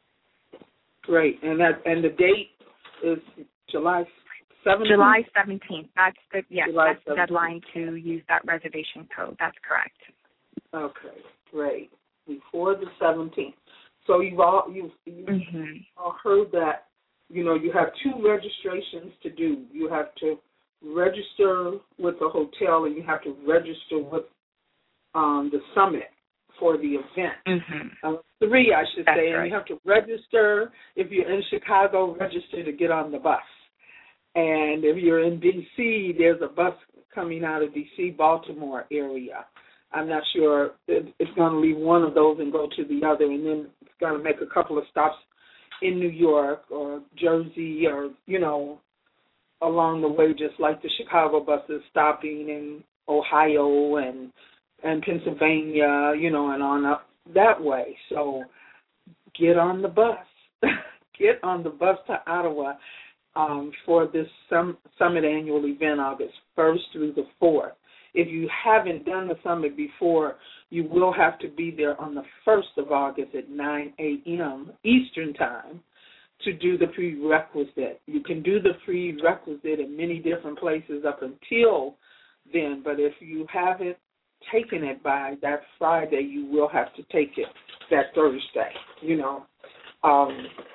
Great. And that and the date is July seventeenth? July seventeenth. That's the yes, July that's the deadline to use that reservation code. That's correct. Okay, great. Before the seventeenth. So you've all you've, you've mm-hmm. all heard that, you know, you have two registrations to do. You have to register with the hotel and you have to register with um, the summit for the event. Mm-hmm. Uh, three, I should That's say. right. And you have to register. If you're in Chicago, register to get on the bus. And if you're in D C, there's a bus coming out of D C, Baltimore area. I'm not sure. It's going to leave one of those and go to the other, and then it's going to make a couple of stops in New York or Jersey or, you know, along the way, just like the Chicago buses stopping in Ohio and and Pennsylvania, you know, and on up that way. So get on the bus. Get on the bus to Ottawa um, for this sum, Summit annual event, August first through the fourth. If you haven't done the summit before, you will have to be there on the first of August at nine a.m. Eastern Time to do the prerequisite. You can do the prerequisite in many different places up until then, but if you haven't taken it by that Friday, you will have to take it that Thursday, you know. Um,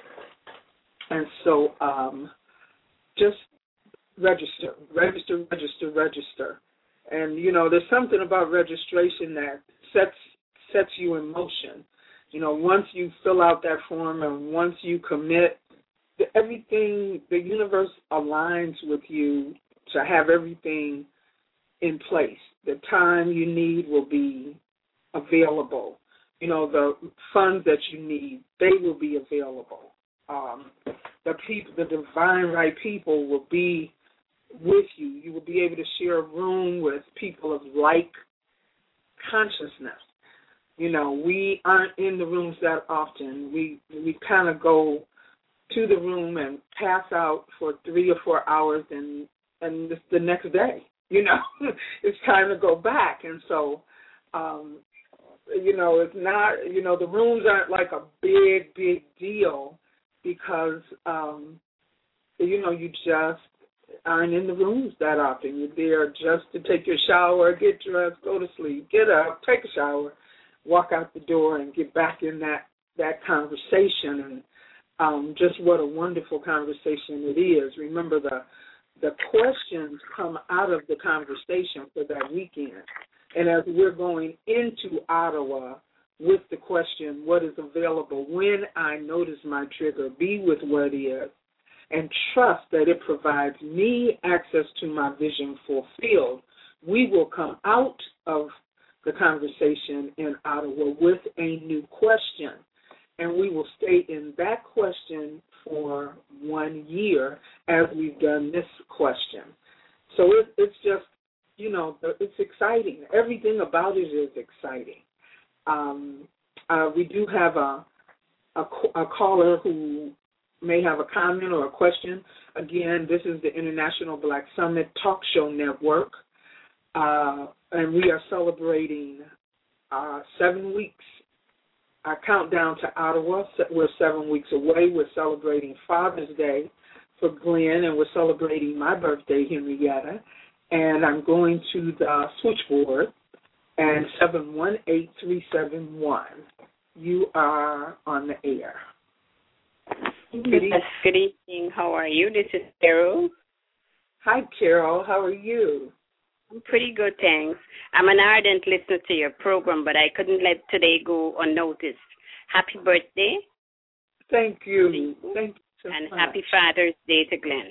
and so um, just register, register, register, register. And, you know, there's something about registration that sets sets you in motion. You know, once you fill out that form and once you commit, everything, the universe aligns with you to have everything in place. The time you need will be available. You know, the funds that you need, they will be available. Um, the people, the divine right people will be with you. You will be able to share a room with people of like consciousness. You know, we aren't in the rooms that often. We we kind of go to the room and pass out for three or four hours, and and it's the next day, you know, it's time to go back. And so, um, you know, it's not, you know, the rooms aren't like a big, big deal because, um, you know, you just aren't in the rooms that often. You're there just to take your shower, get dressed, go to sleep, get up, take a shower, walk out the door, and get back in that, that conversation. And um, just what a wonderful conversation it is. Remember, the the questions come out of the conversation for that weekend. And as we're going into Ottawa with the question, what is available when I notice my trigger, be with what is, and trust that it provides me access to my vision fulfilled, we will come out of the conversation in Ottawa with a new question. And we will stay in that question for one year as we've done this question. So it, it's just, you know, it's exciting. Everything about it is exciting. Um, uh, we do have a, a, a caller who may have a comment or a question. Again, this is the International Black Summit Talk Show Network, uh, and we are celebrating uh, seven weeks. Our countdown to Ottawa, we're seven weeks away. We're celebrating Father's Day for Glenn, and we're celebrating my birthday, Henrietta. And I'm going to the switchboard, and seven one eight, three seven one. You are on the air. Good evening. Good evening. How are you? This is Carol. Hi, Carol. How are you? I'm pretty good, thanks. I'm an ardent listener to your program, but I couldn't let today go unnoticed. Happy birthday. Thank you. Thank you so and much. Happy Father's Day to Glenn.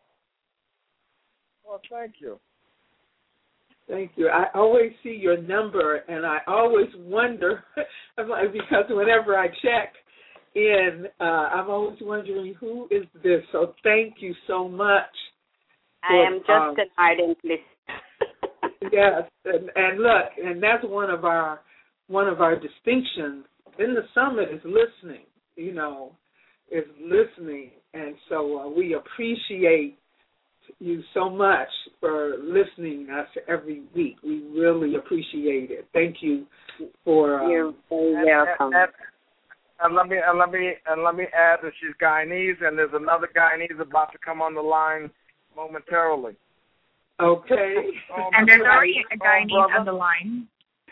Well, thank you. Thank you. I always see your number, and I always wonder, because whenever I check in, uh, I'm always wondering, who is this? So thank you so much. I for, am just um, an ardent listener. Yes, and, and look, and that's one of our one of our distinctions in the summit is listening. You know, is listening, and so uh, we appreciate you so much for listening to us every week. We really appreciate it. Thank you for. Um, You're very welcome. And, and, and let me and let me and let me add that she's Guyanese, and there's another Guyanese about to come on the line momentarily. Okay. Oh, And there's brother. already a guy Oh, named brother. on the line.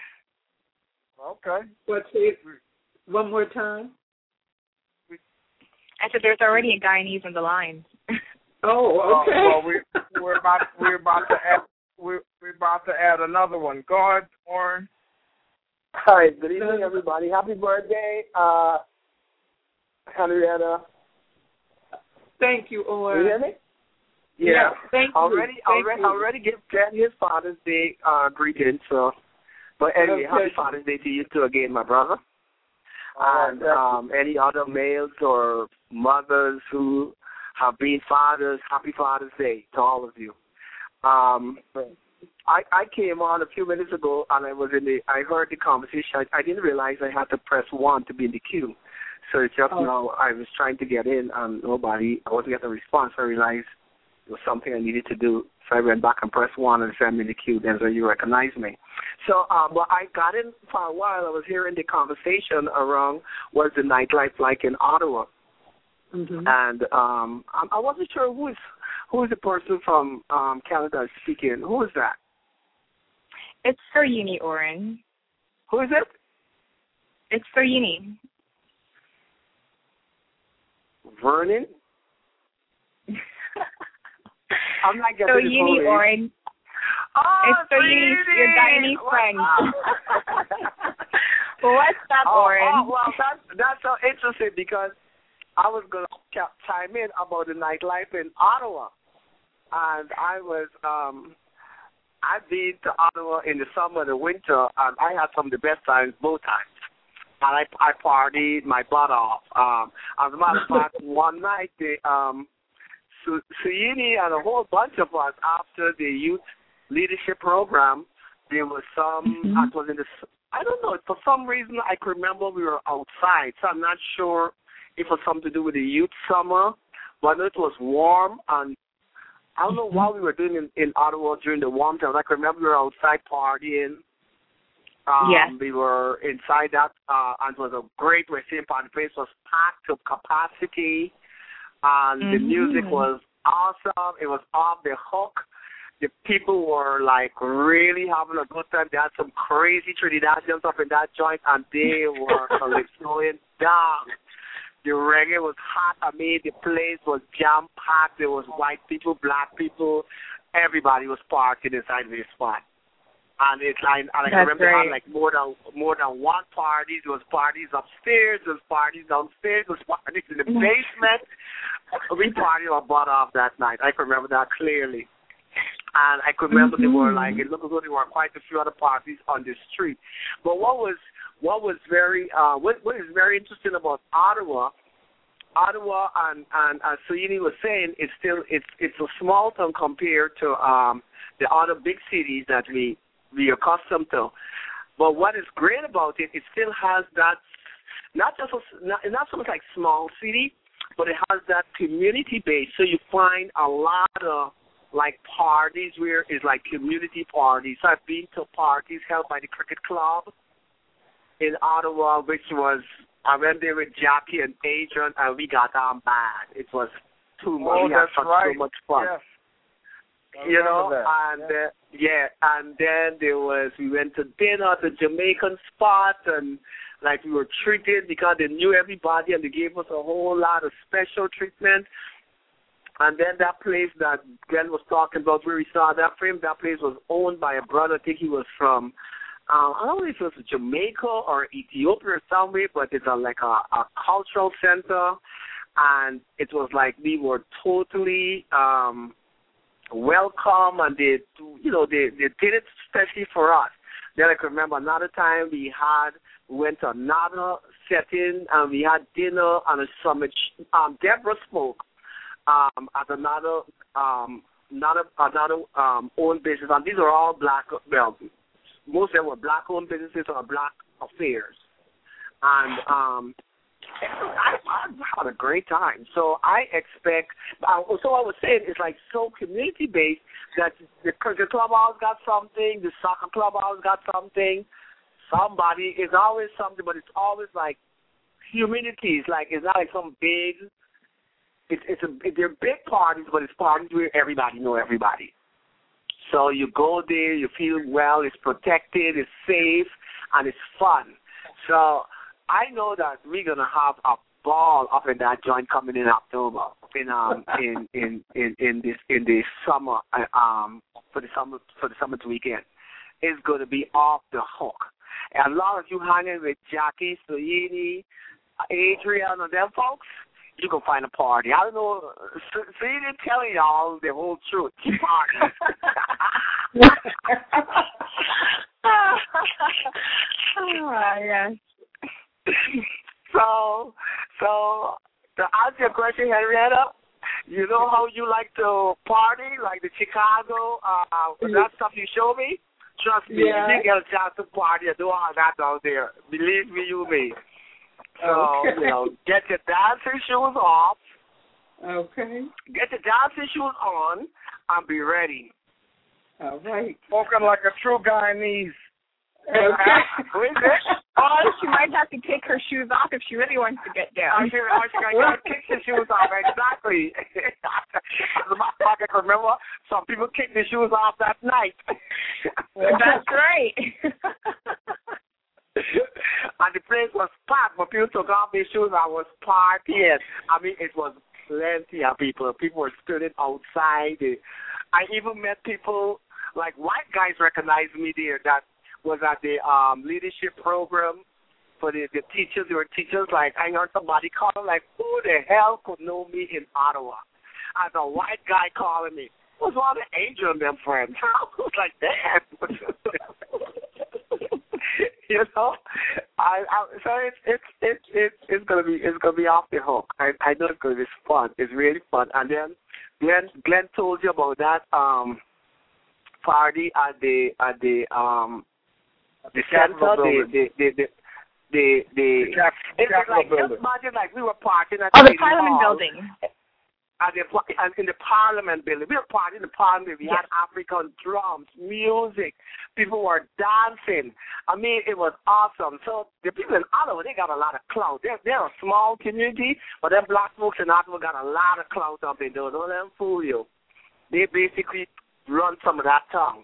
Okay. What's it? One more time. I said there's already a Guyanese on the line. Oh, okay. Uh, well, we we're about we're about to add we're we're about to add another one. Go ahead, Warren. Hi, good evening, everybody. Happy birthday, uh, Henrietta. Thank you, Can Owen. you hear me? Yeah. Thank you. Already, Thank already, you. already give Ken his Father's Day uh, greetings. So, but anyway, Okay. happy Father's Day to you too again, my brother. All And right, um, any other males or mothers who have been fathers, happy Father's Day to all of you. Um, I, I came on a few minutes ago and I was in the. I heard the conversation. I, I didn't realize I had to press one to be in the queue. So it's just Oh. now I was trying to get in and nobody. I wasn't getting a response. I realized it was something I needed to do. So I went back and pressed one and sent me in the queue. Then so you recognized me. So, um, well, I got in for a while. I was hearing the conversation around what's the nightlife like in Ottawa. Mm-hmm. And um, I, I wasn't sure who is who is the person from um, Canada speaking. Who is that? It's for uni, Oren. Who is it? It's for uni. Vernon? I'm not getting So this uni, whole Oren. Oh, It's for uni, your Guyanese friend. What's up, oh, Oren? oh, well, that's, that's so interesting because I was going to chime in about the nightlife in Ottawa. And I was, um, I've been to Ottawa in the summer and the winter, and I had some of the best times both times. And I, I partied my butt off. Um, as a matter of fact, one night, the, um, Su- Suyini and a whole bunch of us, after the youth leadership program, there was some, Mm-hmm. I was in the, I don't know, for some reason I could remember we were outside, so I'm not sure if it was something to do with the youth summer, but it was warm, and I don't know what we were doing in, in Ottawa during the warm times. I can remember we were outside partying. Um, Yes. We were inside that, uh, and it was a great receiving party. The place was packed to capacity, and the Mm-hmm. music was awesome. It was off the hook. The people were, like, really having a good time. They had some crazy Trinidadians up in that joint, and they were like, slowing down. The reggae was hot. I mean, the place was jam-packed. There was white people, black people. Everybody was partying inside the spot. And it's like, and I That's remember they had great. like more than more than one party. There was parties upstairs, there was parties downstairs, there was parties in the basement. We partied our butt off that night. I can remember that clearly. And I could remember Mm-hmm. there were like, it looked as though there were quite a few other parties on the street. But what was what was very uh, what what is very interesting about Ottawa, Ottawa and and as Suyini was saying, it's still it's it's a small town compared to um, the other big cities that we we are accustomed to. But what is great about it, it still has that not just a, not, not so much like small city, but it has that community base. So you find a lot of like parties where it's like community parties. So I've been to parties held by the Cricket Club in Ottawa, which was, I went there with Jackie and Adrian, and we got on bad. It was too much. Oh, we had that's such, right. so much fun. Yes. I You know, remember that. and uh, yeah, and then there was, we went to dinner at a Jamaican spot, and like we were treated because they knew everybody, and they gave us a whole lot of special treatment. And then that place that Glenn was talking about, where we saw that frame, that place was owned by a brother. I think he was from, uh, I don't know if it was Jamaica or Ethiopia or somewhere, but it's a, like a, a cultural center. And it was like we were totally um, welcome, and they, you know, they, they did it especially for us. Then I can remember another time we had, we went to another setting, and we had dinner on a summit. Um, Deborah spoke. Um, at another um, not a, another um, owned business, and these are all black, well, most of them were black-owned businesses or black affairs. And um, I, I had a great time. So I expect, uh, so I was saying it's like so community-based that the cricket clubhouse got something, the soccer clubhouse got something, somebody, it's always something, but it's always like humanities, like it's not like some big, it's it's a they're big parties, but it's parties where everybody know everybody. So you go there, you feel well, it's protected, it's safe, and it's fun. So I know that we're gonna have a ball up in that joint coming in October, in um in in in, in this in the summer uh, um for the summer for the summer weekend. It's gonna be off the hook. And as long as you hanging with Jackie, Soyini, Adrian, and them folks, you can find a party. I don't know. So, so you didn't tell y'all the whole truth. Party. Oh, yes. So, so to answer your question, Henrietta, you know how you like to party, like the Chicago, uh, that stuff you show me? Trust me, yeah. You didn't get a chance to party and do all that down there. Believe me, you may. So, okay. You know, get your dancing shoes off. Okay. Get your dancing shoes on and be ready. All right. Spoken like a true Guyanese. Okay. Oh, she might have to take her shoes off if she really wants to get down. Oh, she, oh, she got to kick the shoes off, exactly. As a matter of fact, I can remember some people kicked their shoes off that night. That's right. And the place was packed. When people took off their shoes, I was partying. I mean, it was plenty of people. People were standing outside. I even met people, like white guys recognized me there that was at the um, leadership program for the, the teachers. There were teachers, like I heard somebody call them, like, who the hell could know me in Ottawa? As a white guy calling me. It was all the Angel and them friends. I was like, damn. You know, I, I so it's it's it's it's it's gonna be it's gonna be off the hook. I I know it's gonna be fun. It's really fun. And then Glenn Glenn told you about that um party at the at the um the center, the the the the the, the, the it's like just imagine like we were partying at oh, the, the Parliament hall. Building. At the, in the Parliament building. We were partying in the Parliament. We yes. had African drums, music. People were dancing. I mean, it was awesome. So the people in Ottawa, they got a lot of clout. They're, they're a small community, but them black folks in Ottawa got a lot of clout up in there. Don't let them fool you. They basically run some of that tongue.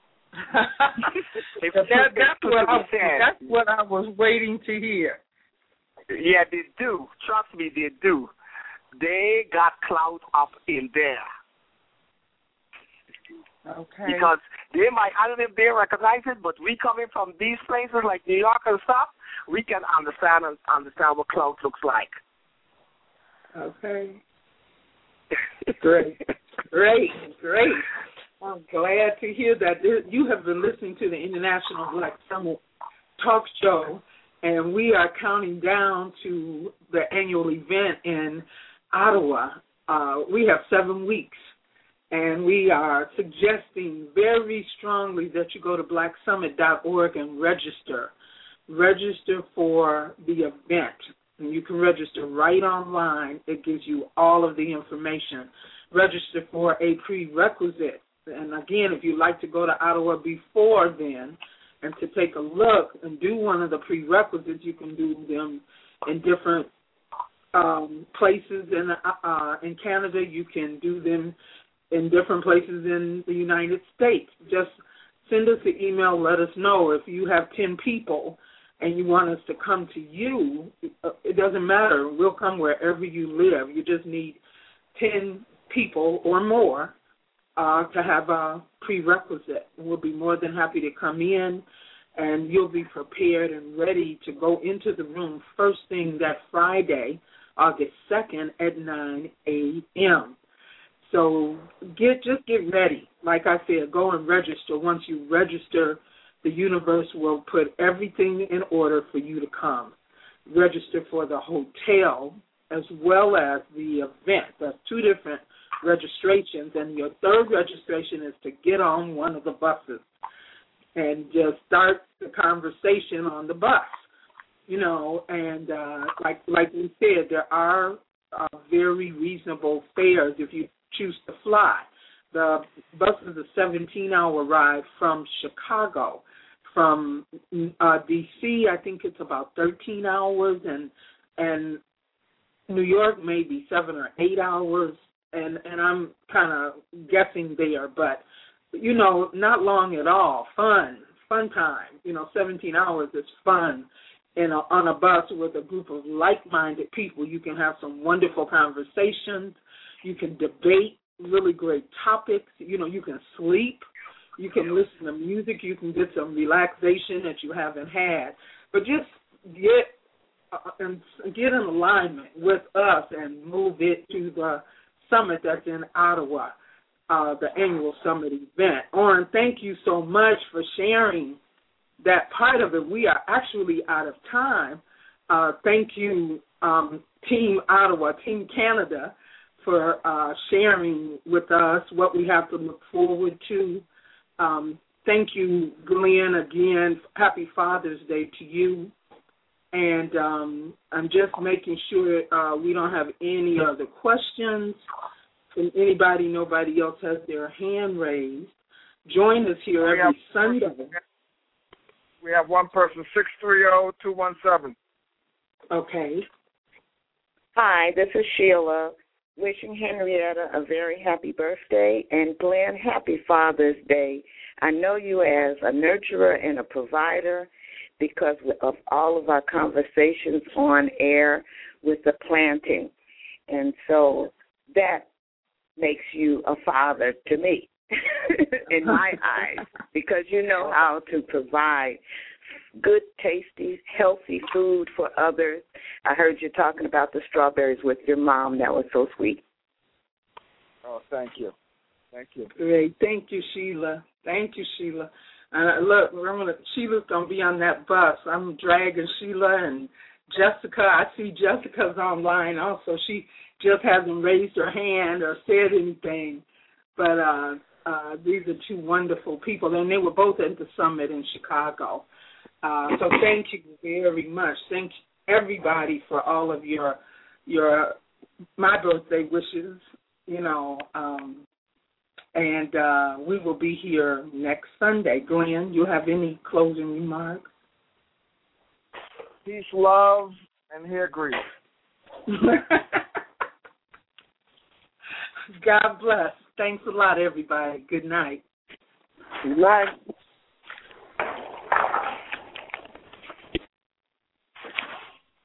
that, that's, what I, that's what I was waiting to hear. Yeah, they do. Trust me, they do. They got clout up in there. Okay. Because they might, I don't know if they recognize it, but we coming from these places like New York and stuff, we can understand and understand what clout looks like. Okay. Great. Great. Great. I'm glad to hear that. You have been listening to the International Black Summer Talk Show, and we are counting down to the annual event in Ottawa. Uh, we have seven weeks, and we are suggesting very strongly that you go to black summit dot org and register. Register for the event. And you can register right online. It gives you all of the information. Register for a prerequisite. And, again, if you'd like to go to Ottawa before then and to take a look and do one of the prerequisites, you can do them in different Um, places in uh, in Canada. You can do them in different places in the United States. Just send us an email. Let us know if you have ten people and you want us to come to you. It doesn't matter. We'll come wherever you live. You just need ten people or more uh, to have a prerequisite. We'll be more than happy to come in, and you'll be prepared and ready to go into the room first thing that Friday, August second at nine a.m. So get just get ready. Like I said, go and register. Once you register, the universe will put everything in order for you to come. Register for the hotel as well as the event. That's two different registrations, and your third registration is to get on one of the buses and just start the conversation on the bus. You know, and uh, like like we said, there are uh, very reasonable fares if you choose to fly. The bus is a seventeen-hour ride from Chicago. From uh, D C, I think it's about thirteen hours, and and New York maybe seven or eight hours, and, and I'm kind of guessing there, but, you know, not long at all. Fun, fun time. You know, seventeen hours is fun. In a, on a bus with a group of like-minded people. You can have some wonderful conversations. You can debate really great topics. You know, you can sleep. You can listen to music. You can get some relaxation that you haven't had. But just get uh, and get in alignment with us and move it to the summit that's in Ottawa, uh, the annual summit event. Oren, thank you so much for sharing that part of it. We are actually out of time. Uh, thank you, um, Team Ottawa, Team Canada, for uh, sharing with us what we have to look forward to. Um, thank you, Glenn, again. Happy Father's Day to you. And um, I'm just making sure uh, we don't have any other questions from anybody. Nobody else has their hand raised. Join us here every Sunday. We have one person, six three zero, two one seven. Okay. Hi, this is Sheila, wishing Henrietta a very happy birthday, and Glenn, happy Father's Day. I know you as a nurturer and a provider because of all of our conversations on air with the planting, and so that makes you a father to me. In my eyes, because you know how to provide good, tasty, healthy food for others. I heard you talking about the strawberries with your mom. That was so sweet. Oh, thank you. Thank you. Great. Thank you, Sheila. Thank you, Sheila. Uh, look, remember, Sheila's going to be on that bus. I'm dragging Sheila and Jessica. I see Jessica's online also. She just hasn't raised her hand or said anything. But uh, uh, these are two wonderful people, and they were both at the summit in Chicago. Uh, so thank you very much. Thank everybody for all of your your my birthday wishes. You know, um, and uh, we will be here next Sunday. Glenn, you have any closing remarks? Peace, love, and hair grease. God bless. Thanks a lot, everybody. Good night. Good night.